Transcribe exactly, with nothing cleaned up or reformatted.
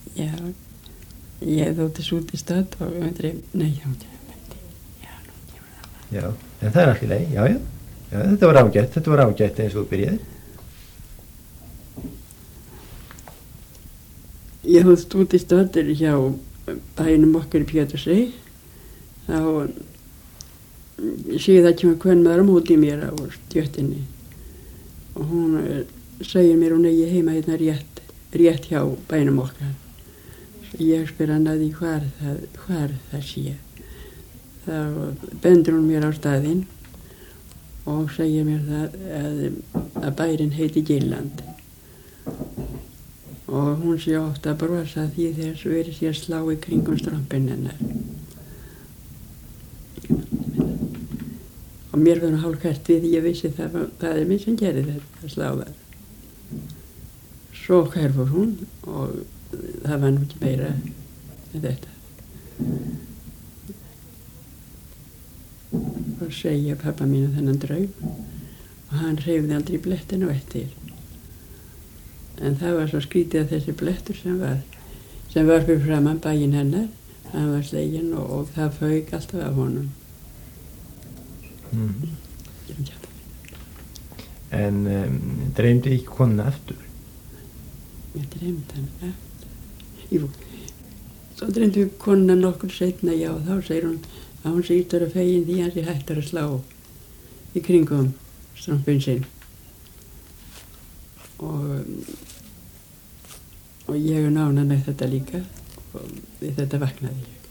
Já, ég þóttist út í stöð og við dreif, nei, já, já, nú kemur það. Já, en það er allt í lagi, já, já, já, þetta var ágætt, þetta var ágætt eins og þú byrjaði. Ég þóttist út í stöð hjá bænum okkar í Pétursey, þá síðan kemur hvern maður á móti mér á stjöttinni og hún segir mér hún eigi heima hérna rétt, rétt hjá bænum okkar. Ég spyr hann að því hvar það, hvar það sé. Þá bendur hún mér á staðinn og segir mér það að, að bærin heiti Gilland. Og hún sé ofta að brosa því þegar svo verið sé að slá í kringum strompinn hennar. Og mér var nú hálfkært við því ég vissi það, það er minn sem gerir þetta, að slá það. Svo hverfur hún og það var nú ekki meira en þetta. Og segja pappa mínu þennan draum og hann hreyfði aldrei blettinu eftir. En það var svo skrítið að þessi blettur sem var, sem var fyrir framan bæinn hennar, hann var sleginn og, og það fauk alltaf af honum. Mm. En um, dreymdi ekki konuna aftur? Ég dreymdi hann aftur. Jú, svo dreymdi við konuna nokkur seinna, já, þá segir hún að hún sé ítara fegin því hann sé hættar að slá í kringum strompinn sinn. Og, og ég er nána með þetta líka og við þetta vaknaði ég.